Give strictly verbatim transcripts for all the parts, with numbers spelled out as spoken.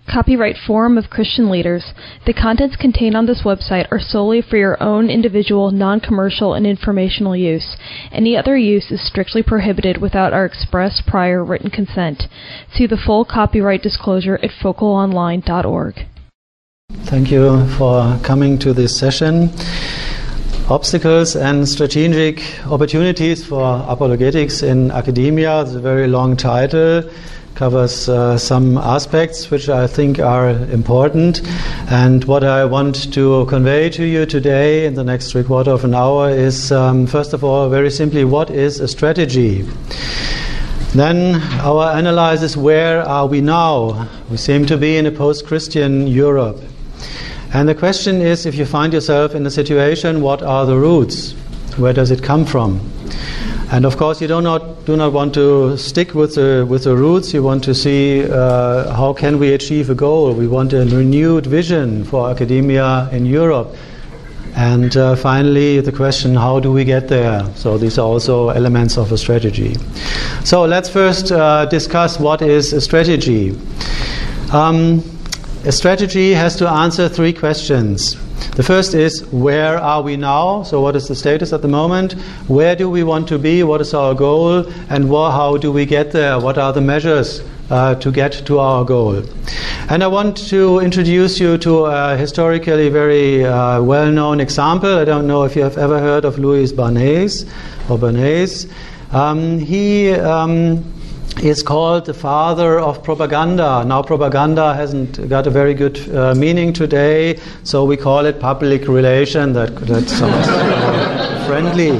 Copyright Forum of Christian Leaders. The contents contained on this website are solely for your own individual, non-commercial, and informational use. Any other use is strictly prohibited without our express prior written consent. See the full copyright disclosure at focal online dot org. Thank you for coming to this session. Obstacles and strategic opportunities for apologetics in academia. It's a very long title. Covers uh, some aspects which I think are important, and what I want to convey to you today in the next three quarter of an hour is um, first of all, very simply, what is a strategy? Then our analysis, where are we now? We seem to be in a post-Christian Europe, and the question is, if you find yourself in a situation, what are the roots? Where does it come from? And of course, you do not do not want to stick with the with the roots. You want to see uh, how can we achieve a goal. We want a renewed vision for academia in Europe. And uh, finally, the question: how do we get there? So these are also elements of a strategy. So let's first uh, discuss what is a strategy. Um, a strategy has to answer three questions. The first is, where are we now? So what is the status at the moment? Where do we want to be? What is our goal? And wh- how do we get there? What are the measures uh, to get to our goal? And I want to introduce you to a historically very uh, well-known example. I don't know if you have ever heard of Louis Bernays or Bernays. Um, he... Um, is called the father of propaganda. Now propaganda hasn't got a very good uh, meaning today, so we call it public relation. That, that sounds uh, friendly.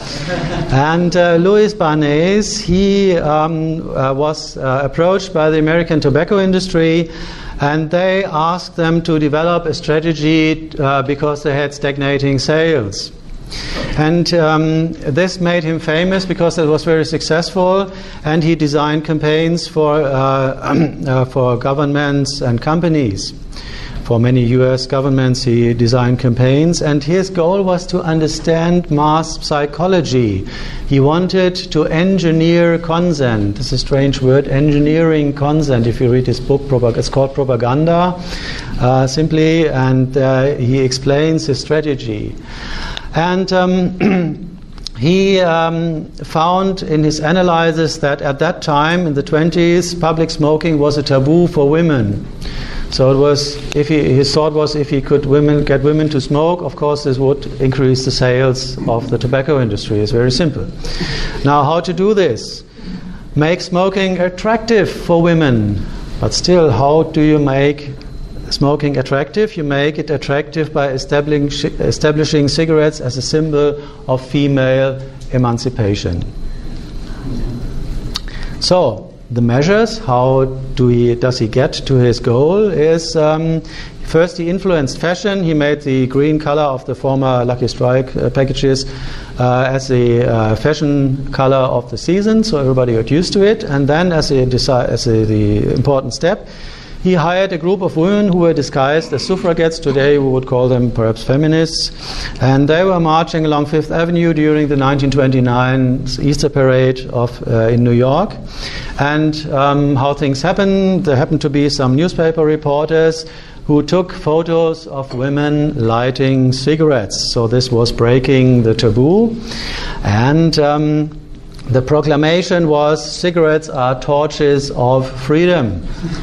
And uh, Louis Bernays, he um, uh, was uh, approached by the American tobacco industry, and they asked them to develop a strategy uh, because they had stagnating sales. And um, this made him famous because it was very successful, and he designed campaigns for uh, uh, for governments and companies. For many U S governments he designed campaigns, and his goal was to understand mass psychology. He wanted to engineer consent. This is a strange word, engineering consent. If you read his book, it's called Propaganda, uh, simply, and uh, he explains his strategy. And um, he um, found in his analysis that at that time, in the twenties, public smoking was a taboo for women. So it was, if he, his thought was, if he could women, get women to smoke, of course this would increase the sales of the tobacco industry. It's very simple. Now, how to do this? Make smoking attractive for women. But still, how do you make smoking attractive? You make it attractive by establishing, establishing cigarettes as a symbol of female emancipation. So, the measures, how do he, does he get to his goal, is um, first he influenced fashion. He made the green color of the former Lucky Strike uh, packages uh, as the uh, fashion color of the season, so everybody got used to it. And then, as, a desi- as a, the important step, he hired a group of women who were disguised as suffragettes. Today we would call them perhaps feminists. And they were marching along Fifth Avenue during the nineteen twenty-nine Easter Parade of uh, in New York. And um, how things happened, there happened to be some newspaper reporters who took photos of women lighting cigarettes. So this was breaking the taboo. And um, the proclamation was, cigarettes are torches of freedom.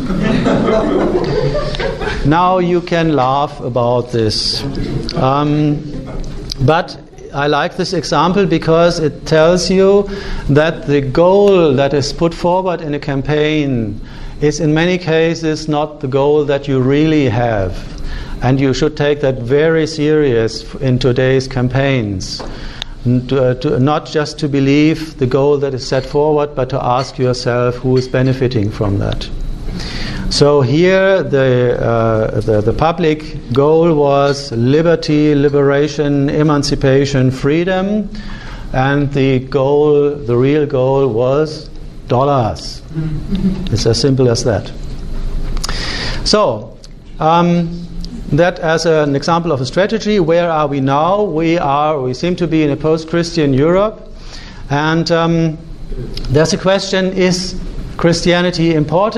Now you can laugh about this. Um, but I like this example because it tells you that the goal that is put forward in a campaign is in many cases not the goal that you really have. And you should take that very serious in today's campaigns. To, to, not just to believe the goal that is set forward, but to ask yourself who is benefiting from that. So here the, uh, the, the public goal was liberty, liberation, emancipation, freedom, and the goal, the real goal was dollars. It's as simple as that. So, um, that as an example of a strategy. Where are we now? We are, we seem to be in a post-Christian Europe, and um, there's a question: is Christianity important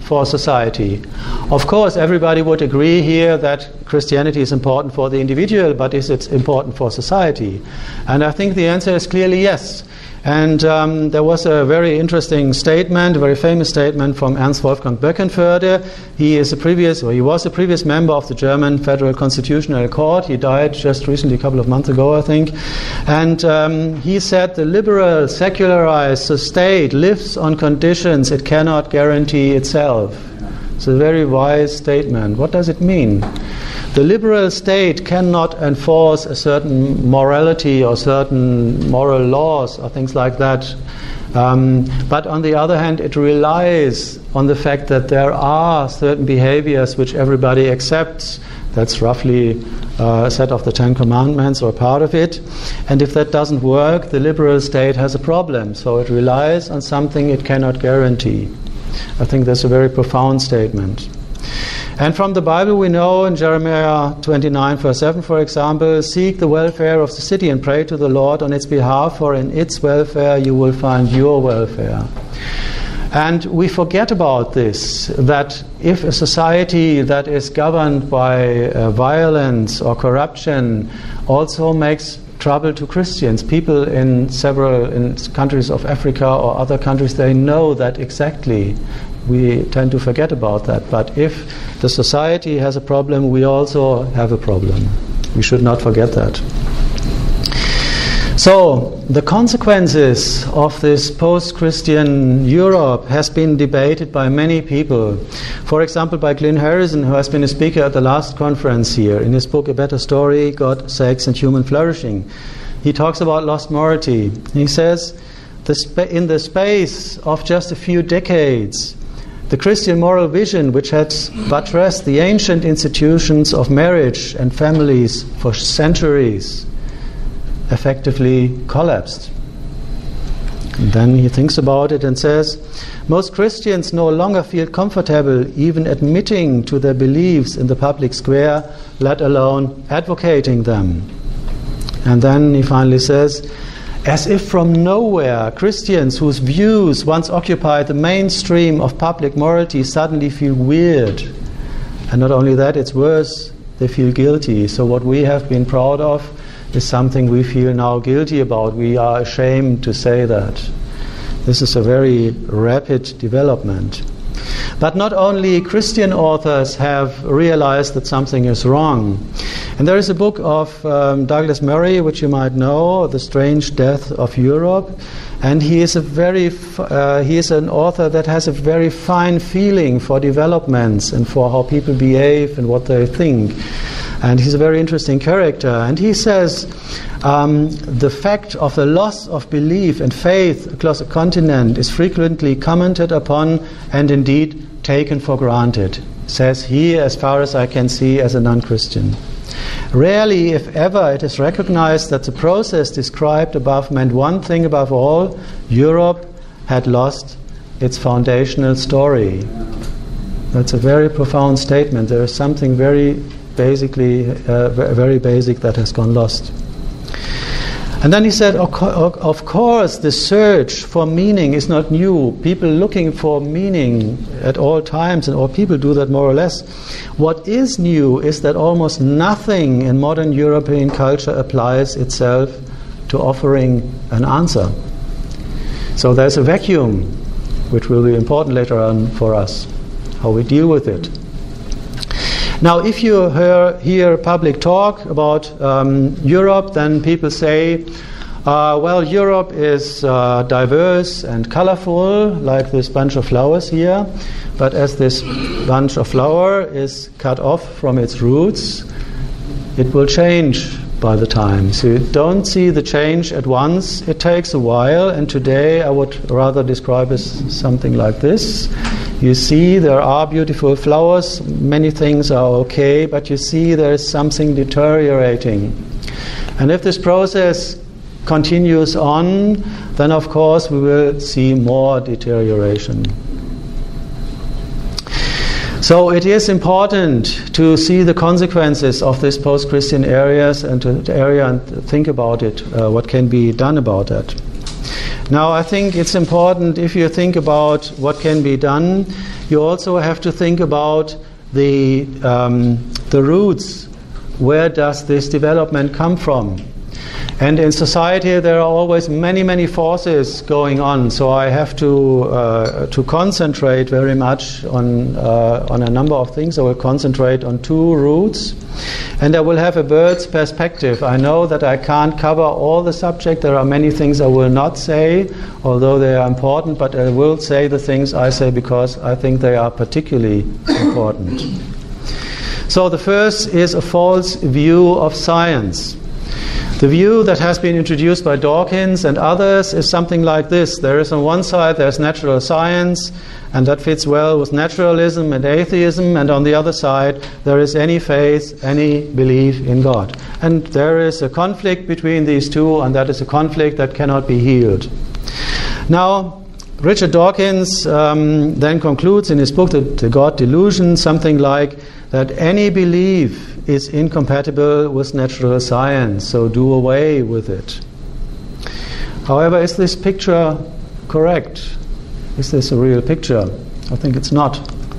for society. Of course, everybody would agree here that Christianity is important for the individual, but is it important for society? And I think the answer is clearly yes. And um, there was a very interesting statement, a very famous statement from Ernst Wolfgang Böckenförde. He is a previous, or he was a previous member of the German Federal Constitutional Court. He died just recently, a couple of months ago, I think. And um, he said the liberal, secularized state lives on conditions it cannot guarantee itself. It's a very wise statement. What does it mean? The liberal state cannot enforce a certain morality or certain moral laws or things like that. Um, but on the other hand, it relies on the fact that there are certain behaviors which everybody accepts. That's roughly uh, a set of the Ten Commandments or part of it. And if that doesn't work, the liberal state has a problem. So it relies on something it cannot guarantee. I think that's a very profound statement. And from the Bible we know in Jeremiah twenty-nine verse seven, for example, seek the welfare of the city and pray to the Lord on its behalf, for in its welfare you will find your welfare. And we forget about this, that if a society that is governed by uh, violence or corruption also makes trouble to Christians, people in several in countries of Africa or other countries, they know that exactly. We tend to forget about that. But if the society has a problem, we also have a problem. We should not forget that. So, the consequences of this post-Christian Europe has been debated by many people. For example, by Glyn Harrison, who has been a speaker at the last conference here. In his book, A Better Story, God, Sex and Human Flourishing, he talks about lost morality. He says, the spa- in the space of just a few decades, the Christian moral vision, which had buttressed the ancient institutions of marriage and families for centuries, effectively collapsed. And then he thinks about it and says, most Christians no longer feel comfortable even admitting to their beliefs in the public square, let alone advocating them. And then he finally says, as if from nowhere, Christians whose views once occupied the mainstream of public morality suddenly feel weird. And not only that, it's worse, they feel guilty. So what we have been proud of is something we feel now guilty about. We are ashamed to say that. This is a very rapid development. But not only Christian authors have realized that something is wrong. And there is a book of um, Douglas Murray, which you might know, The Strange Death of Europe. And he is a very f- uh, he is an author that has a very fine feeling for developments and for how people behave and what they think. And he's a very interesting character. And he says um, the fact of the loss of belief and faith across a continent is frequently commented upon and indeed taken for granted, says he, as far as I can see, as a non-Christian. Rarely, if ever, it is recognized that the process described above meant one thing above all: Europe had lost its foundational story. That's a very profound statement. There is something very basically, uh, very basic that has gone lost. And then he said, of course, the search for meaning is not new. People looking for meaning at all times, and all people do that more or less. What is new is that almost nothing in modern European culture applies itself to offering an answer. So there's a vacuum, which will be important later on for us, how we deal with it. Now, if you hear, hear public talk about um, Europe, then people say, uh, well, Europe is uh, diverse and colorful, like this bunch of flowers here. But as this bunch of flower is cut off from its roots, it will change by the time. So you don't see the change at once. It takes a while, and today I would rather describe it as something like this. You see there are beautiful flowers, many things are okay, but you see there is something deteriorating. And if this process continues on, then of course we will see more deterioration. So it is important to see the consequences of this post-Christian areas and to, to area and think about it, uh, what can be done about that. Now, I think it's important, if you think about what can be done, you also have to think about the um, the roots. Where does this development come from? And in society there are always many, many forces going on, so I have to uh, to concentrate very much on uh, on a number of things. I will concentrate on two roots, and I will have a bird's perspective. I know that I can't cover all the subject. There are many things I will not say, although they are important, but I will say the things I say because I think they are particularly important. So the first is a false view of science. The view that has been introduced by Dawkins and others is something like this. There is on one side there's natural science, and that fits well with naturalism and atheism, and on the other side there is any faith, any belief in God. And there is a conflict between these two, and that is a conflict that cannot be healed. Now, Richard Dawkins um, then concludes in his book, The, the God Delusion, something like that any belief is incompatible with natural science, so do away with it. However, is this picture correct? Is this a real picture? I think it's not.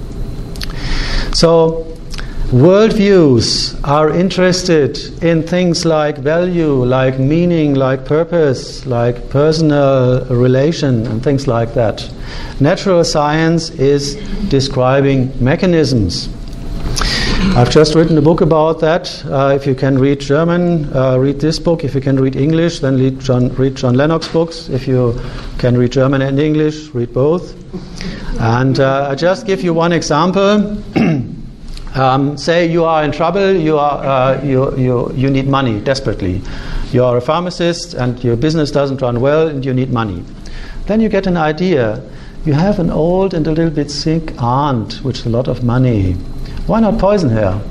So, worldviews are interested in things like value, like meaning, like purpose, like personal relation, and things like that. Natural science is describing mechanisms. I've just written a book about that. Uh, if you can read German, uh, read this book. If you can read English, then read John, read John Lennox's books. If you can read German and English, read both. And uh, I just give you one example. um, say you are in trouble, you, are, uh, you, you, you need money desperately. You are a pharmacist and your business doesn't run well and you need money. Then you get an idea. You have an old and a little bit sick aunt, which is a lot of money. Why not poison her?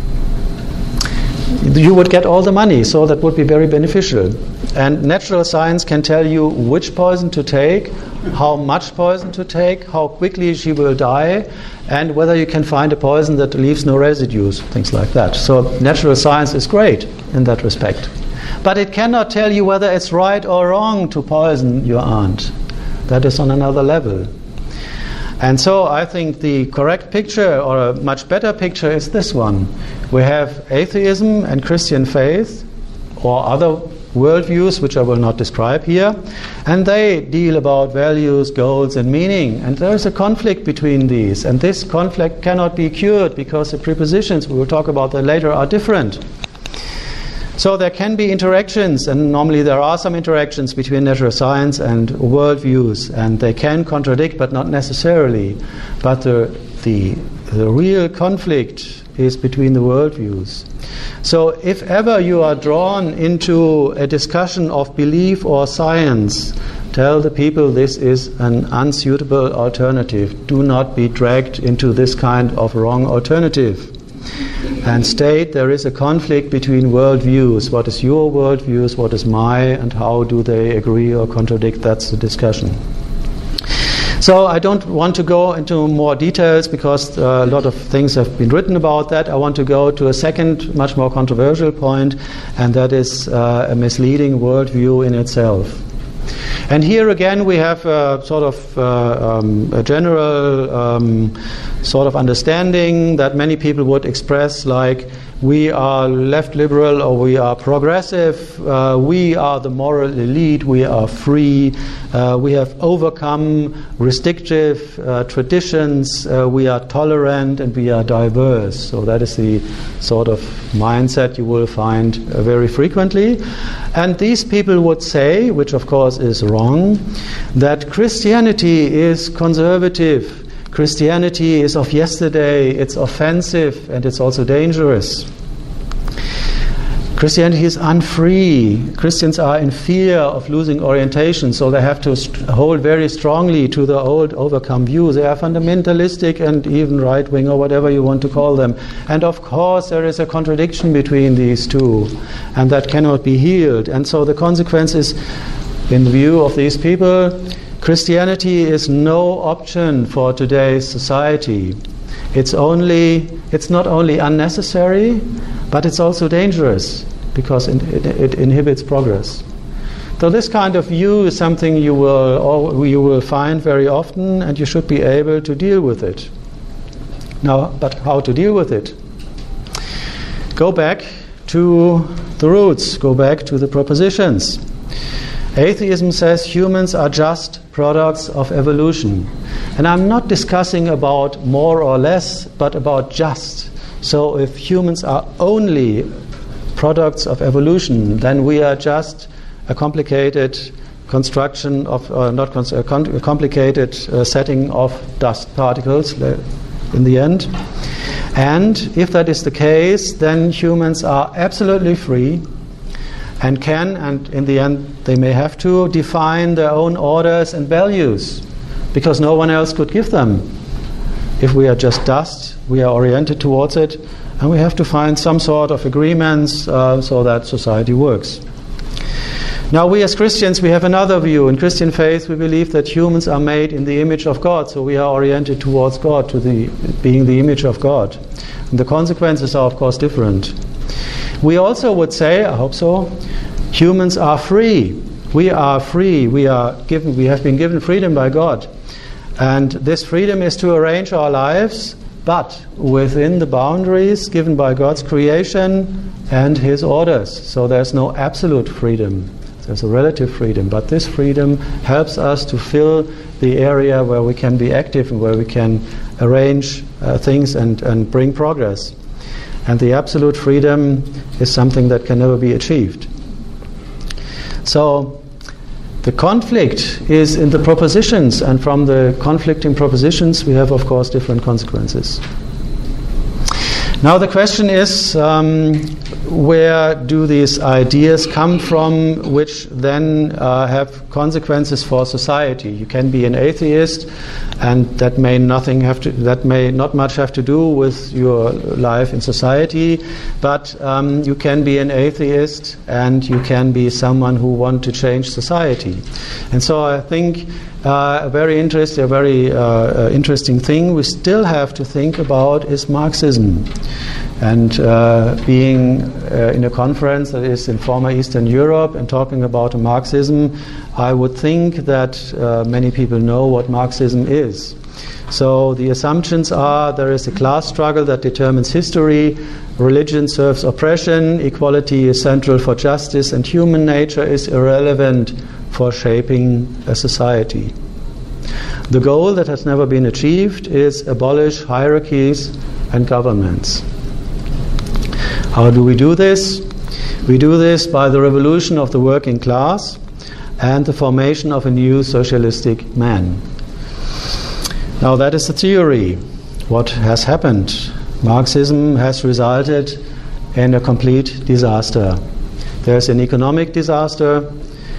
You would get all the money, so that would be very beneficial. And natural science can tell you which poison to take, how much poison to take, how quickly she will die, and whether you can find a poison that leaves no residues, things like that. So natural science is great in that respect. But it cannot tell you whether it's right or wrong to poison your aunt. That is on another level. And so I think the correct picture, or a much better picture, is this one. We have atheism and Christian faith, or other worldviews, which I will not describe here, and they deal about values, goals, and meaning. And there is a conflict between these, and this conflict cannot be cured because the prepositions, we will talk about that later, are different. So there can be interactions, and normally there are some interactions between natural science and worldviews, and they can contradict, but not necessarily. But the, the, the real conflict is between the worldviews. So if ever you are drawn into a discussion of belief or science, tell the people this is an unsuitable alternative. Do not be dragged into this kind of wrong alternative. And state there is a conflict between worldviews. What is your worldviews, what is my, and how do they agree or contradict? That's the discussion. So I don't want to go into more details because uh, a lot of things have been written about that. I want to go to a second, much more controversial point, and that is uh, a misleading worldview in itself. And here again we have a sort of uh, um, a general um, sort of understanding that many people would express, like we are left liberal or we are progressive, uh, we are the moral elite, we are free, uh, we have overcome restrictive uh, traditions, uh, we are tolerant and we are diverse. So that is the sort of mindset you will find uh, very frequently. And these people would say, which of course is wrong, that Christianity is conservative. Christianity is of yesterday, it's offensive, and it's also dangerous. Christianity is unfree. Christians are in fear of losing orientation, so they have to st- hold very strongly to the old overcome views. They are fundamentalistic and even right-wing, or whatever you want to call them. And of course there is a contradiction between these two, and that cannot be healed. And so the consequence is, in view of these people, Christianity is no option for today's society. It's only, it's not only unnecessary, but it's also dangerous because it, it, it inhibits progress. So this kind of view is something you will or you will find very often, and you should be able to deal with it. Now, but how to deal with it? Go back to the roots, go back to the propositions. Atheism says humans are just products of evolution. And I'm not discussing about more or less, but about just. So if humans are only products of evolution, then we are just a complicated construction of, uh, not cons- a, con- a complicated uh, setting of dust particles in the end. And if that is the case, then humans are absolutely free and can, and in the end they may have to, define their own orders and values, because no one else could give them. If we are just dust, we are oriented towards it, and we have to find some sort of agreements uh, so that society works. Now, we as Christians, we have another view. In Christian faith, we believe that humans are made in the image of God, so we are oriented towards God, to the being the image of God. And the consequences are, of course, different. We also would say, I hope so, humans are free. We are free. We are given. We have been given freedom by God, and this freedom is to arrange our lives, but within the boundaries given by God's creation and His orders. So there's no absolute freedom. There's a relative freedom, but this freedom helps us to fill the area where we can be active and where we can arrange uh, things and, and bring progress. And the absolute freedom is something that can never be achieved. So the conflict is in the propositions, and from the conflicting propositions we have, of course, different consequences. Now the question is, um, where do these ideas come from, which then uh, have consequences for society? You can be an atheist, and that may nothing have to, that may not much have to do with your life in society, but um, you can be an atheist, and you can be someone who wants to change society. And so I think uh, a very interesting, a very uh, uh, interesting thing we still have to think about is Marxism. And uh, being uh, in a conference that is in former Eastern Europe and talking about Marxism, I would think that uh, many people know what Marxism is. So the assumptions are there is a class struggle that determines history, religion serves oppression, equality is central for justice, and human nature is irrelevant for shaping a society. The goal that has never been achieved is abolish hierarchies and governments. How do we do this? We do this by the revolution of the working class and the formation of a new socialistic man. Now that is the theory. What has happened? Marxism has resulted in a complete disaster. There's an economic disaster.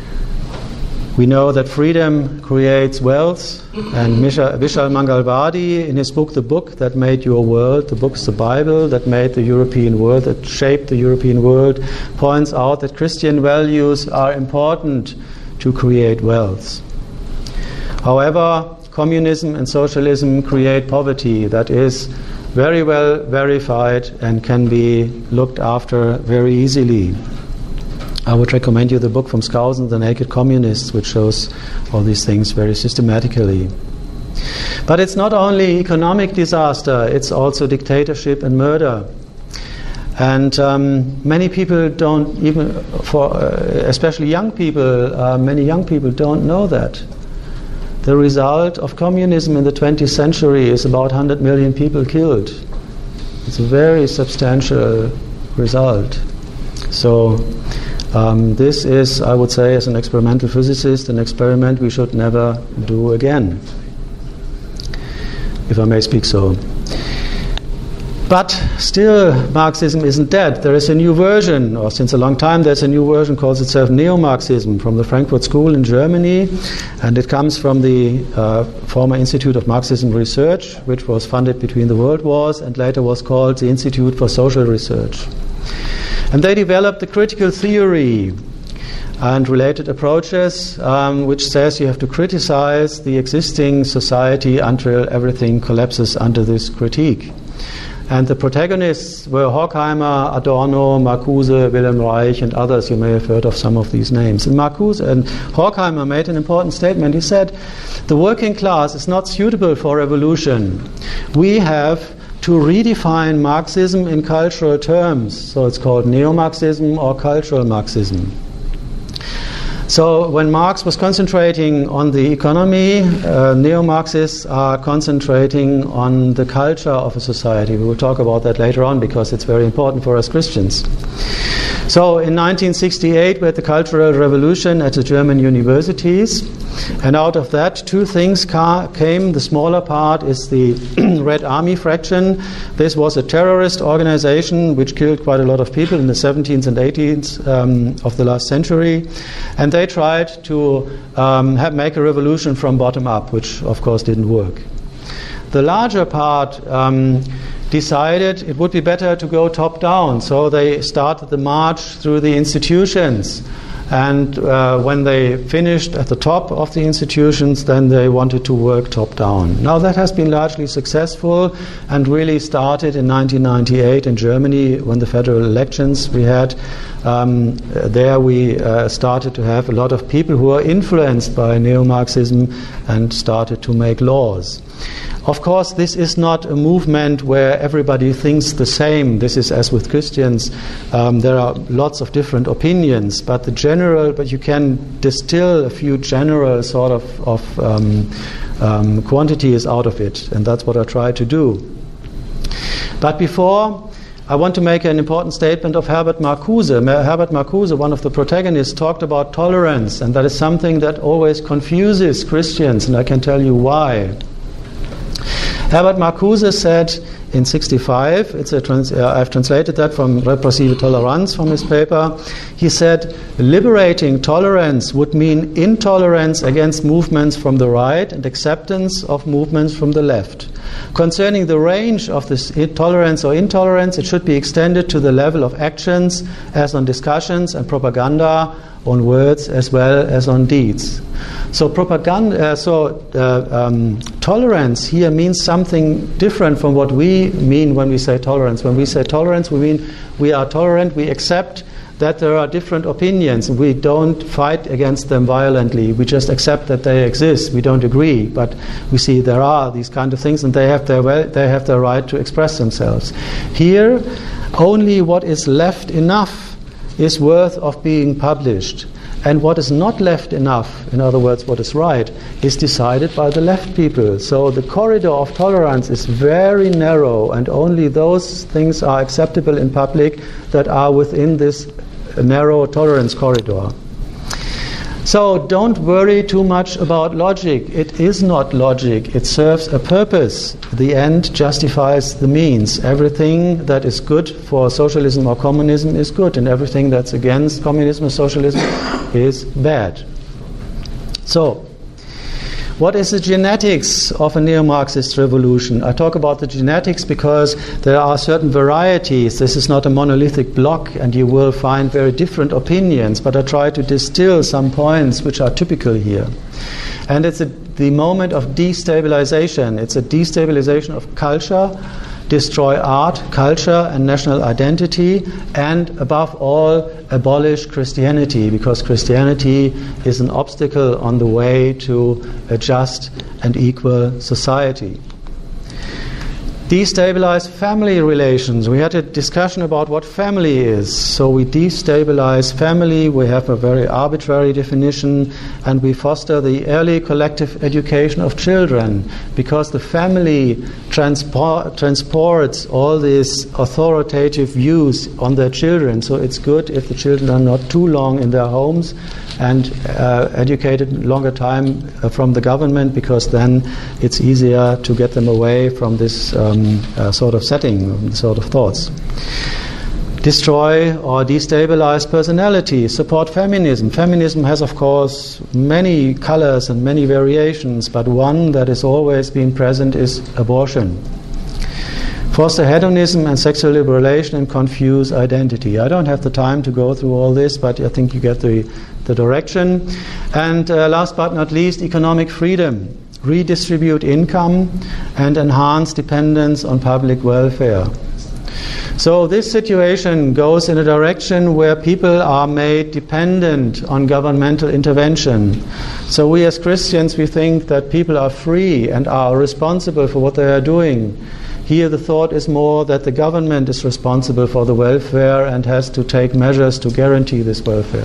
We know that freedom creates wealth, and Vishal Mangalwadi, in his book, The Book That Made Your World, the book's the Bible that made the European world, that shaped the European world, points out that Christian values are important to create wealth. However, communism and socialism create poverty that is very well verified and can be looked after very easily. I would recommend you the book from Skousen, The Naked Communists, which shows all these things very systematically. But it's not only economic disaster, it's also dictatorship and murder. And um, many people don't even, for uh, especially young people, uh, many young people don't know that. The result of communism in the twentieth century is about one hundred million people killed. It's a very substantial result. So um, this is, I would say, as an experimental physicist, an experiment we should never do again, if I may speak so. But still, Marxism isn't dead. There is a new version, or since a long time there's a new version, calls itself Neo-Marxism, from the Frankfurt School in Germany, and it comes from the uh, former Institute of Marxism Research, which was funded between the world wars and later was called the Institute for Social Research. And they developed the critical theory and related approaches, um, which says you have to criticize the existing society until everything collapses under this critique. And the protagonists were Horkheimer, Adorno, Marcuse, Wilhelm Reich, and others. You may have heard of some of these names. And Marcuse and Horkheimer made an important statement. He said, the working class is not suitable for revolution. We have to redefine Marxism in cultural terms. So it's called neo-Marxism or cultural Marxism. So when Marx was concentrating on the economy, uh, neo-Marxists are concentrating on the culture of a society. We will talk about that later on because it's very important for us Christians. So in nineteen sixty-eight we had the Cultural Revolution at the German universities, and out of that two things ca- came. The smaller part is the Red Army fraction. This was a terrorist organization which killed quite a lot of people in the seventeenth and eighteenth um, of the last century, and they tried to um, have, make a revolution from bottom up, which of course didn't work. The larger part um, decided it would be better to go top down, so they started the march through the institutions, and uh, when they finished at the top of the institutions, then they wanted to work top down. Now that has been largely successful and really started in nineteen ninety-eight in Germany when the federal elections we had. Um, there we uh, started to have a lot of people who were influenced by neo-Marxism and started to make laws. Of course, this is not a movement where everybody thinks the same. This is as with Christians. Um, there are lots of different opinions, but the general, but you can distill a few general sort of, of um, um, quantities out of it, and that's what I try to do. But before, I want to make an important statement of Herbert Marcuse. Herbert Marcuse, one of the protagonists, talked about tolerance, and that is something that always confuses Christians, and I can tell you why. Herbert Marcuse said in sixty-five, it's a trans, uh, I've translated that from Repressive Toleranz from his paper, he said, liberating tolerance would mean intolerance against movements from the right and acceptance of movements from the left. Concerning the range of this tolerance or intolerance, it should be extended to the level of actions as on discussions and propaganda, on words as well as on deeds. So propaganda, uh, so uh, um, tolerance here means something different from what we mean when we say tolerance. When we say tolerance, we mean we are tolerant, we accept that there are different opinions. We don't fight against them violently. We just accept that they exist. We don't agree, but we see there are these kind of things, and they have their well, they have their right to express themselves. Here, only what is left enough is worth of being published, and what is not left enough, in other words what is right, is decided by the left people. So the corridor of tolerance is very narrow, and only those things are acceptable in public that are within this narrow tolerance corridor. So don't worry too much about logic. It is not logic. It serves a purpose. The end justifies the means. Everything that is good for socialism or communism is good, and everything that's against communism or socialism is bad. So, what is the genetics of a neo-Marxist revolution? I talk about the genetics because there are certain varieties. This is not a monolithic block, and you will find very different opinions, but I try to distill some points which are typical here. And it's a, the moment of destabilization. It's a destabilization of culture, destroy art, culture, and national identity, and above all, abolish Christianity, because Christianity is an obstacle on the way to a just and equal society. Destabilize family relations. We had a discussion about what family is. So we destabilize family, we have a very arbitrary definition, and we foster the early collective education of children, because the family transport, transports all these authoritative views on their children. So it's good if the children are not too long in their homes and uh, educated longer time uh, from the government, because then it's easier to get them away from this um, uh, sort of setting, sort of thoughts. Destroy or destabilize personality, support feminism. Feminism has, of course, many colors and many variations, but one that has always been present is abortion. Foster hedonism and sexual liberation and confuse identity. I don't have the time to go through all this, but I think you get the, the direction. And uh, last but not least, economic freedom. redistribute income, and enhance dependence on public welfare. So this situation goes in a direction where people are made dependent on governmental intervention. So we as Christians, we think that people are free and are responsible for what they are doing. Here the thought is more that the government is responsible for the welfare and has to take measures to guarantee this welfare.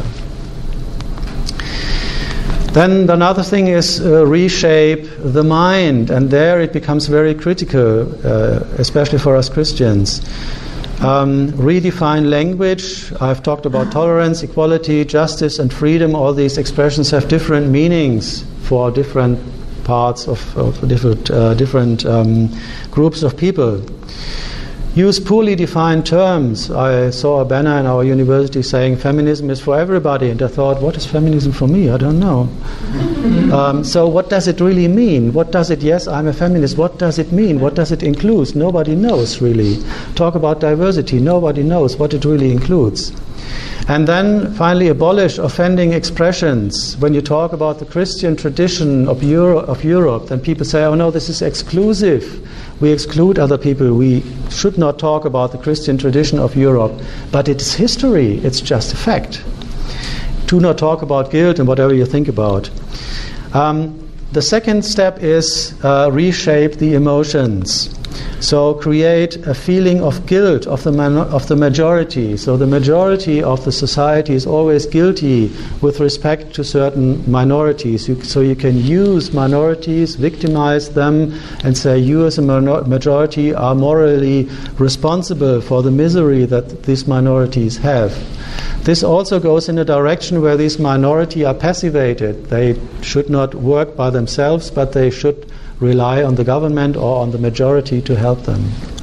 Then another thing is uh, reshape the mind, and there it becomes very critical, uh, especially for us Christians. Um, redefine language. I've talked about tolerance, equality, justice, and freedom. All these expressions have different meanings for different parts of, of different, uh, different um, groups of people. Use poorly defined terms. I saw a banner in our university saying feminism is for everybody, and I thought, what is feminism for me? I don't know. um, so what does it really mean? What does it, yes, I'm a feminist, what does it mean? What does it include? Nobody knows really. Talk about diversity, nobody knows what it really includes. And then finally abolish offending expressions. When you talk about the Christian tradition of, Euro- of Europe, then people say, oh no, this is exclusive. We exclude other people. We should not talk about the Christian tradition of Europe. But it's history. It's just a fact. Do not talk about guilt and whatever you think about. Um, the second step is uh, reshape the emotions. So create a feeling of guilt of the man- of the majority. So the majority of the society is always guilty with respect to certain minorities. You, so you can use minorities, victimize them, and say you as a minor- majority are morally responsible for the misery that these minorities have. This also goes in a direction where these minorities are passivated. They should not work by themselves, but they should rely on the government or on the majority to help them.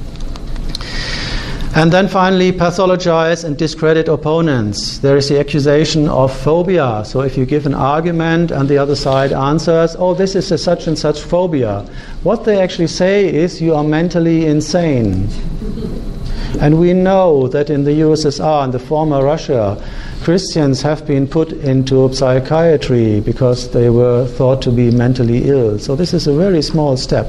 And then finally, pathologize and discredit opponents. There is the accusation of phobia. So if you give an argument and the other side answers, oh, this is a such and such phobia. What they actually say is you are mentally insane. And we know that in the U S S R and the former Russia, Christians have been put into psychiatry because they were thought to be mentally ill. So this is a very small step.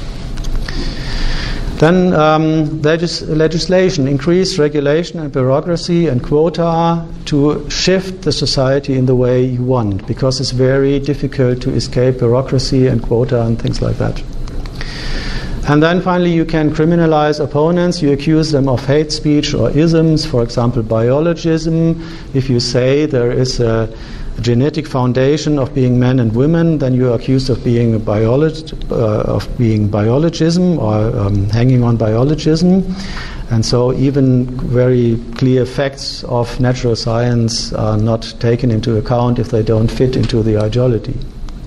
Then um, legis- legislation, increase regulation and bureaucracy and quota to shift the society in the way you want, because it's very difficult to escape bureaucracy and quota and things like that. And then finally you can criminalize opponents. You accuse them of hate speech or isms, for example biologism. If you say there is a genetic foundation of being men and women, then you are accused of being a biolog- uh, of being biologism or um, hanging on biologism. And so even very clear facts of natural science are not taken into account if they don't fit into the ideology.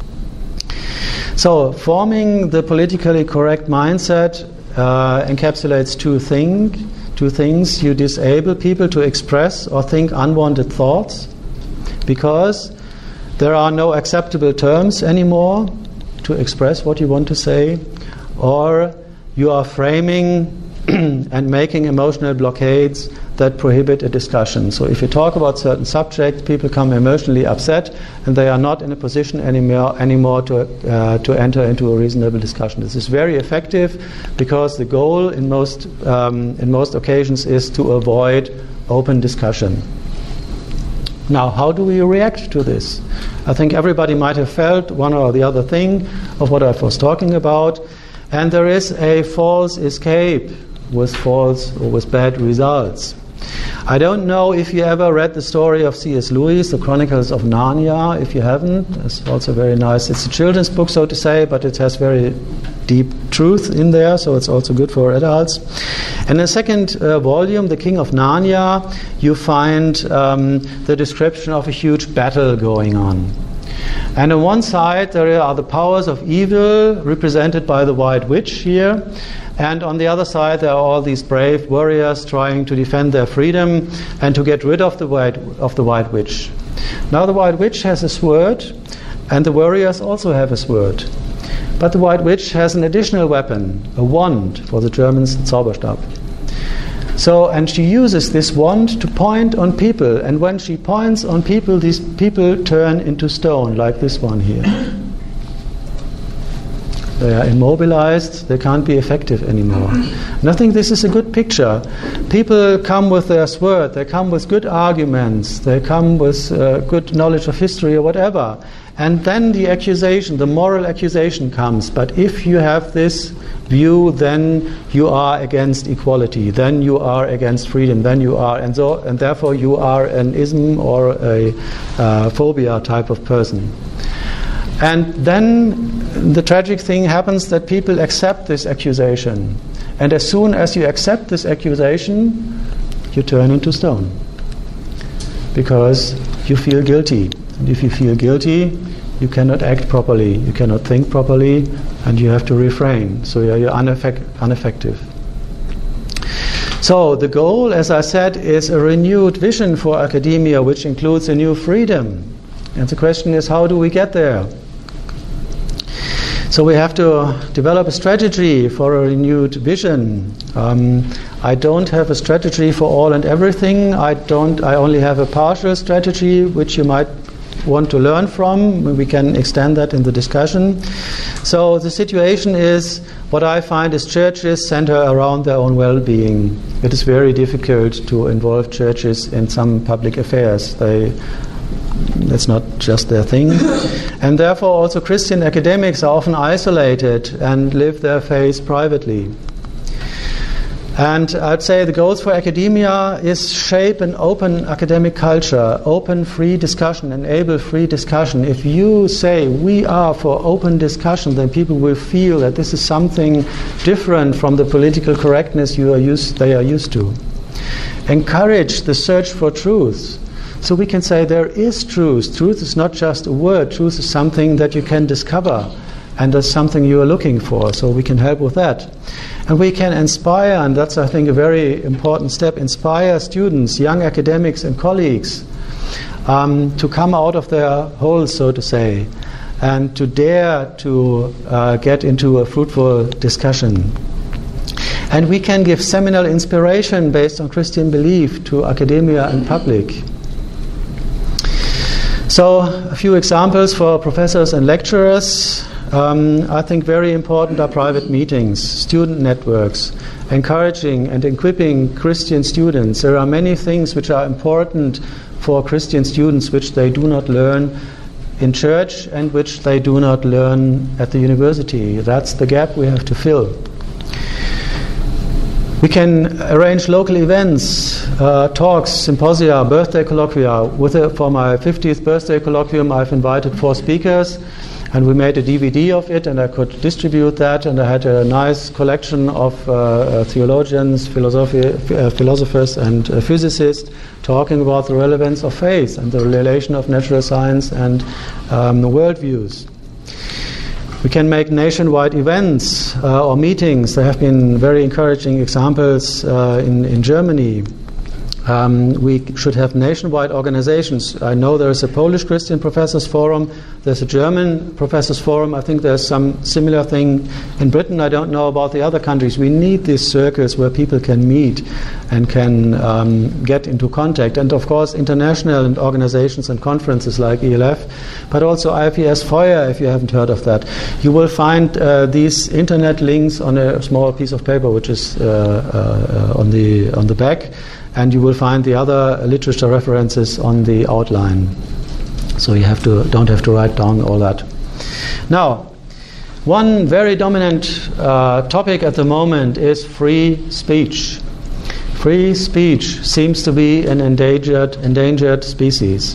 So, forming the politically correct mindset uh, encapsulates two things. Two things. You disable people to express or think unwanted thoughts, because there are no acceptable terms anymore to express what you want to say, or you are framing and making emotional blockades that prohibit a discussion. So if you talk about certain subjects, people become emotionally upset and they are not in a position anymore, anymore to, uh, to enter into a reasonable discussion. This is very effective because the goal in most, um, in most occasions is to avoid open discussion. Now, how do we react to this? I think everybody might have felt one or the other thing of what I was talking about, and there is a false escape with false or with bad results. I don't know if you ever read the story of C S Lewis, The Chronicles of Narnia. If you haven't, it's also very nice. It's a children's book, so to say, but it has very deep truth in there, so it's also good for adults. In the second uh, volume, The King of Narnia, you find um, the description of a huge battle going on. And on one side there are the powers of evil represented by the White Witch here, and on the other side there are all these brave warriors trying to defend their freedom and to get rid of the White, of the White Witch. Now the White Witch has a sword, and the warriors also have a sword. But the White Witch has an additional weapon, a wand, for the Germans, Zauberstab. So, and she uses this wand to point on people, and when she points on people, these people turn into stone, like this one here. They are immobilized, they can't be effective anymore. And I think this is a good picture. People come with their sword, they come with good arguments, they come with uh, good knowledge of history or whatever. And then the accusation, the moral accusation comes. But if you have this view, then you are against equality, then you are against freedom, then you are, and so, and therefore you are an ism or a uh, phobia type of person. And then the tragic thing happens that people accept this accusation. And as soon as you accept this accusation, you turn into stone. Because you feel guilty. And if you feel guilty, you cannot act properly, you cannot think properly, and you have to refrain. So you're, you're ineffect- ineffective. So the goal, as I said, is a renewed vision for academia, which includes a new freedom. And the question is, how do we get there? So we have to develop a strategy for a renewed vision. Um, I don't have a strategy for all and everything. I don't. I only have a partial strategy, which you might want to learn from. We can extend that in the discussion. So the situation is, what I find is churches center around their own well-being. It is very difficult to involve churches in some public affairs. They That's not just their thing. And therefore also Christian academics are often isolated and live their faith privately. And I'd say the goals for academia is shape an open academic culture, open free discussion, enable free discussion. If you say we are for open discussion, then people will feel that this is something different from the political correctness you are used, they are used to. Encourage the search for truth. So we can say there is truth. Truth is not just a word. Truth is something that you can discover, and that's something you are looking for. So we can help with that. And we can inspire, and that's, I think, a very important step, inspire students, young academics and colleagues um, to come out of their holes, so to say, and to dare to uh, get into a fruitful discussion. And we can give seminal inspiration based on Christian belief to academia and public. So, a few examples for professors and lecturers. Um, I think very important are private meetings, student networks, encouraging and equipping Christian students. There are many things which are important for Christian students which they do not learn in church and which they do not learn at the university. That's the gap we have to fill. We can arrange local events, uh, talks, symposia, birthday colloquia. With a, for my fiftieth birthday colloquium, I've invited four speakers, and we made a D V D of it, and I could distribute that, and I had a nice collection of uh, uh, theologians, philosophy, uh, philosophers, and uh, physicists talking about the relevance of faith and the relation of natural science and um, worldviews. We can make nationwide events uh, or meetings. There have been very encouraging examples uh, in, in Germany. Um, we should have nationwide organizations. I know there is a Polish Christian Professors Forum, there's a German Professors Forum. I think there's some similar thing in Britain. I don't know about the other countries. We need these circles where people can meet and can um, get into contact. And of course, international and organizations and conferences like E L F, but also I P S Feuer, if you haven't heard of that. You will find uh, these internet links on a small piece of paper, which is uh, uh, on the on the back. And you will find the other literature references on the outline. So you have to don't have to write down all that. Now, one very dominant uh, topic at the moment is free speech. Free speech seems to be an endangered endangered species.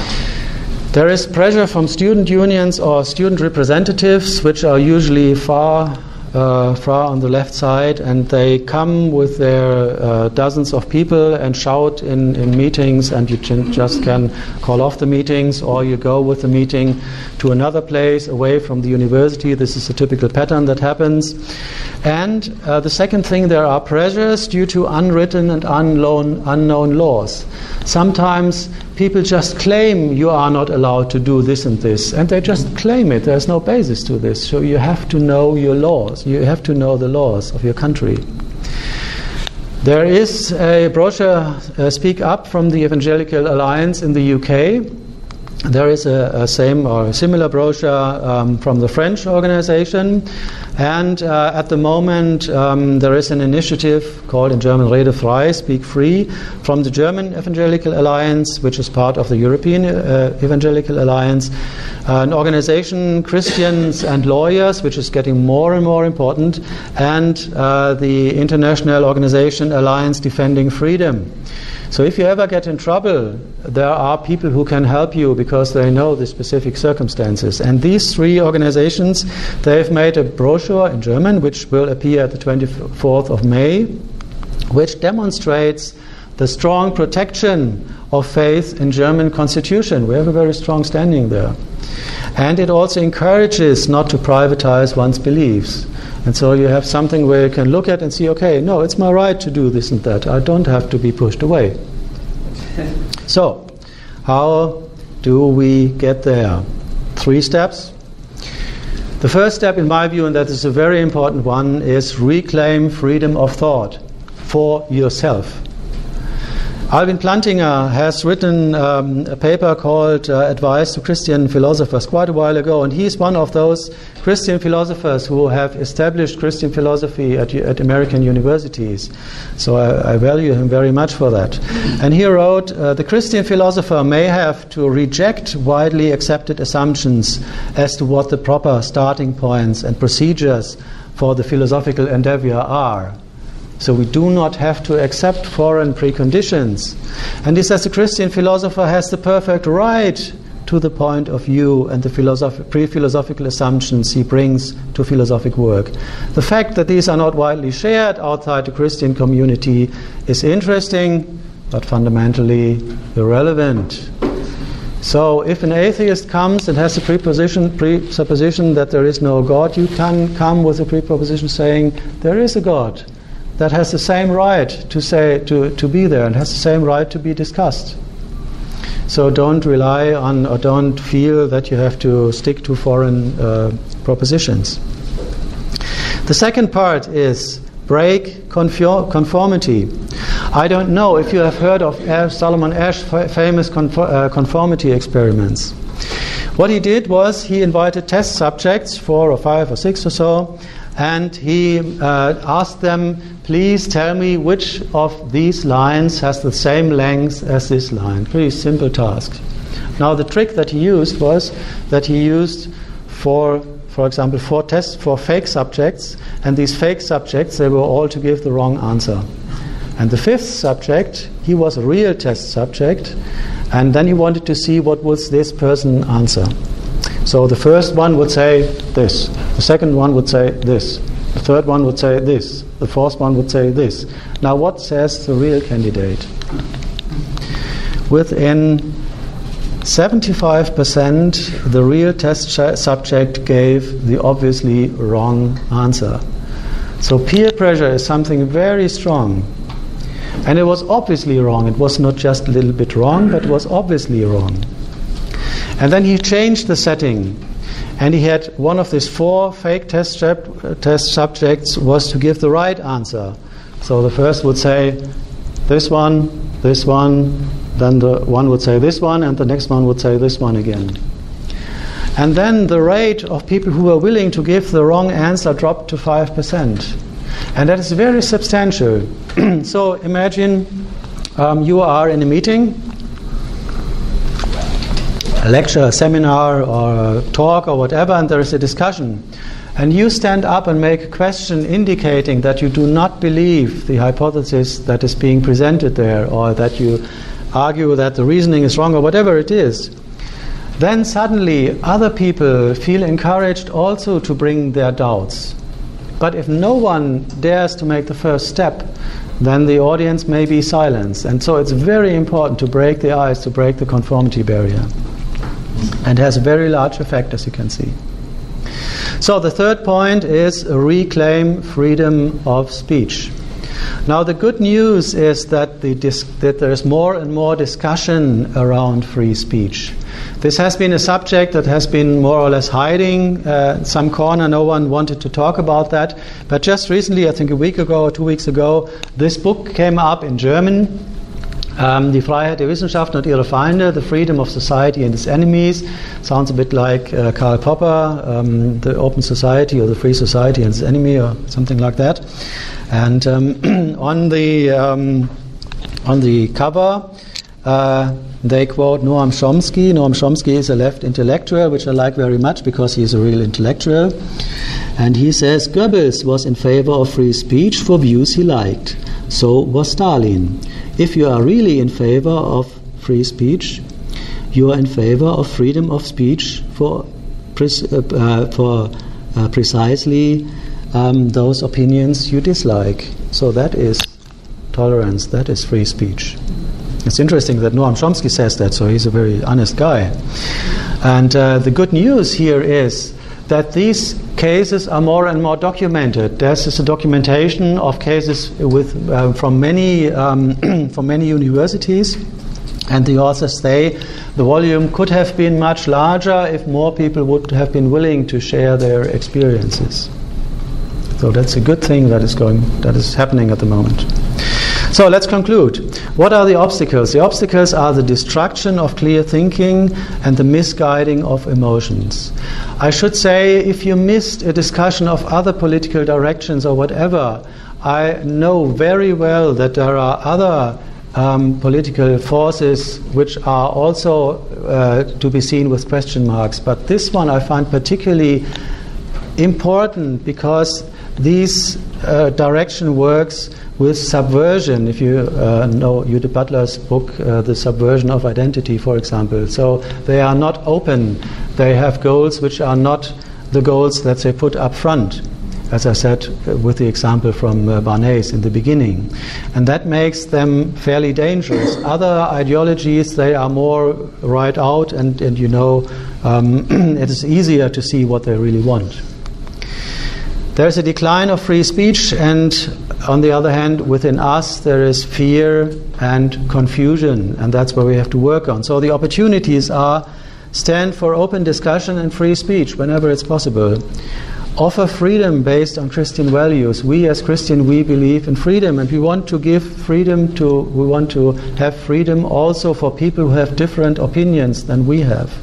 There is pressure from student unions or student representatives, which are usually far Uh, far on the left side, and they come with their uh, dozens of people and shout in, in meetings, and you ch- just can call off the meetings, or you go with the meeting to another place away from the university. This is a typical pattern that happens. And uh, the second thing, there are pressures due to unwritten and unknown, unknown laws. Sometimes people just claim you are not allowed to do this and this, and they just claim it. There's no basis to this. So you have to know your laws. You have to know the laws of your country. There is a brochure, uh, Speak Up, from the Evangelical Alliance in the U K, there is a, a same or a similar brochure um, from the French organization, and uh, at the moment um, there is an initiative called in German Rede frei, Speak Free, from the German Evangelical Alliance, which is part of the European uh, Evangelical Alliance, uh, an organization, Christians and Lawyers, which is getting more and more important, and uh, the international organization Alliance Defending Freedom. So if you ever get in trouble, there are people who can help you because they know the specific circumstances. And these three organizations, they've made a brochure in German, which will appear at the twenty-fourth of May, which demonstrates the strong protection of faith in German constitution. We have a very strong standing there. And it also encourages not to privatize one's beliefs. And so you have something where you can look at and see, okay, no, it's my right to do this and that. I don't have to be pushed away. So, how do we get there? Three steps. The first step, in my view, and that is a very important one, is reclaim freedom of thought for yourself. Alvin Plantinga has written um, a paper called uh, Advice to Christian Philosophers quite a while ago, and he's one of those Christian philosophers who have established Christian philosophy at, at American universities. So I, I value him very much for that. And he wrote, uh, the Christian philosopher may have to reject widely accepted assumptions as to what the proper starting points and procedures for the philosophical endeavor are. So we do not have to accept foreign preconditions. And he says the Christian philosopher has the perfect right to the point of view and the philosoph- pre-philosophical assumptions he brings to philosophic work. The fact that these are not widely shared outside the Christian community is interesting, but fundamentally irrelevant. So if an atheist comes and has a preposition, presupposition that there is no God, you can come with a preposition saying there is a God that has the same right to say to, to be there and has the same right to be discussed. So don't rely on or don't feel that you have to stick to foreign uh, propositions. The second part is break confor- conformity. I don't know if you have heard of Ash, Solomon Ash's famous confor- uh, conformity experiments. What he did was he invited test subjects, four or five or six or so, and he uh, asked them, please tell me which of these lines has the same length as this line. Pretty simple task. Now the trick that he used was that he used for, for example, four tests for fake subjects, and these fake subjects, they were all to give the wrong answer. And the fifth subject, he was a real test subject, and then he wanted to see what would this person answer. So the first one would say this, the second one would say this, the third one would say this, the fourth one would say this. Now what says the real candidate? Within seventy-five percent the real test sh- subject gave the obviously wrong answer. So peer pressure is something very strong. And it was obviously wrong. It was not just a little bit wrong, but it was obviously wrong. And then he changed the setting, and he had one of these four fake test, sub- test subjects was to give the right answer. So the first would say this one, this one, then the one would say this one, and the next one would say this one again. And then the rate of people who were willing to give the wrong answer dropped to five percent. And that is very substantial. So imagine um, you are in a meeting, a lecture, a seminar, or a talk, or whatever, and there is a discussion. And you stand up and make a question indicating that you do not believe the hypothesis that is being presented there, or that you argue that the reasoning is wrong, or whatever it is. Then suddenly other people feel encouraged also to bring their doubts. But if no one dares to make the first step, then the audience may be silenced. And so it's very important to break the ice, to break the conformity barrier. And has a very large effect, as you can see. So the third point is reclaim freedom of speech. Now the good news is that, the dis- that there is more and more discussion around free speech. This has been a subject that has been more or less hiding uh, some corner. No one wanted to talk about that. But just recently, I think a week ago or two weeks ago, this book came up in German Um, die Freiheit der Wissenschaften und ihre Feinde, the freedom of society and its enemies, sounds a bit like uh, Karl Popper, um, the open society or the free society and its enemy, or something like that. And um, on the um, on the cover, uh, they quote Noam Chomsky. Noam Chomsky is a left intellectual, which I like very much because he is a real intellectual. And he says Goebbels was in favor of free speech for views he liked. So was Stalin. If you are really in favor of free speech, you are in favor of freedom of speech for pre- uh, for uh, precisely um, those opinions you dislike. So that is tolerance. That is free speech. It's interesting that Noam Chomsky says that, so he's a very honest guy. And uh, the good news here is that these cases are more and more documented. There's just a documentation of cases with uh, from many um, from many universities, and the authors say the volume could have been much larger if more people would have been willing to share their experiences. So that's a good thing that is going that is happening at the moment. So let's conclude. What are the obstacles? The obstacles are the destruction of clear thinking and the misguiding of emotions. I should say, if you missed a discussion of other political directions or whatever, I know very well that there are other um, political forces which are also uh, to be seen with question marks. But this one I find particularly important because this uh, direction works with subversion. If you uh, know Judith Butler's book, uh, The Subversion of Identity, for example. So they are not open. They have goals which are not the goals that they put up front, as I said uh, with the example from uh, Bernays in the beginning. And that makes them fairly dangerous. Other ideologies, they are more right out, and, and you know, um, it is easier to see what they really want. There's a decline of free speech, and on the other hand, within us there is fear and confusion, and that's where we have to work on. So the opportunities are: stand for open discussion and free speech whenever it's possible. Offer freedom based on Christian values. We as Christian, we believe in freedom, and we want to give freedom to, we want to have freedom also for people who have different opinions than we have.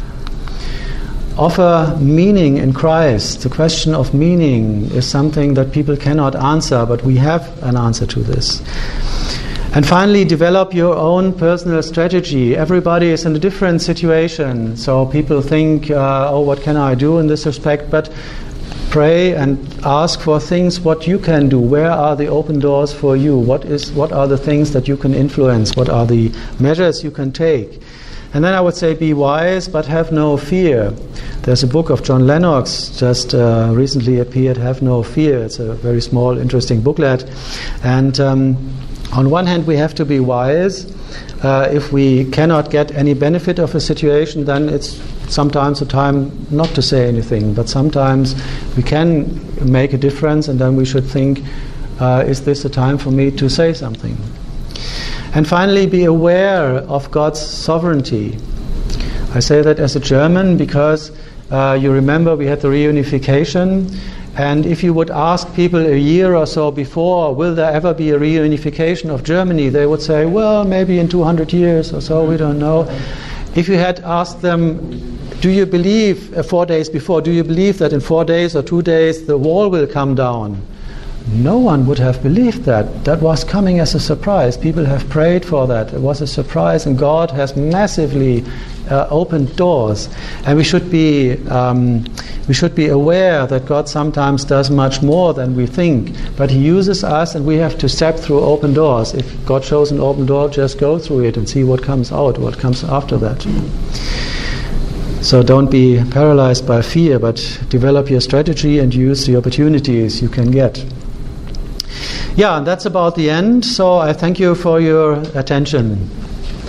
Offer meaning in Christ. The question of meaning is something that people cannot answer, but we have an answer to this. And finally, develop your own personal strategy. Everybody is in a different situation, so people think, uh, oh, what can I do in this respect? But pray and ask for things what you can do. Where are the open doors for you? What is? What are the things that you can influence? What are the measures you can take? And then I would say be wise, but have no fear. There's a book of John Lennox just uh, recently appeared, Have No Fear. It's a very small, interesting booklet. And um, on one hand, we have to be wise. Uh, if we cannot get any benefit of a situation, then it's sometimes a time not to say anything. But sometimes we can make a difference, and then we should think, uh, is this a time for me to say something? And finally, be aware of God's sovereignty. I say that as a German because uh, you remember we had the reunification, and if you would ask people a year or so before, will there ever be a reunification of Germany, they would say, well, maybe in two hundred years or so, we don't know. If you had asked them, do you believe, uh, four days before, do you believe that in four days or two days the wall will come down? No one would have believed that. That was coming as a surprise. People have prayed for that. It was a surprise, and God has massively uh, opened doors. And we should be um, we should be aware that God sometimes does much more than we think. But He uses us, and we have to step through open doors. If God shows an open door, just go through it and see what comes out, what comes after that. So don't be paralyzed by fear, but develop your strategy and use the opportunities you can get. Yeah, that's about the end. So I thank you for your attention.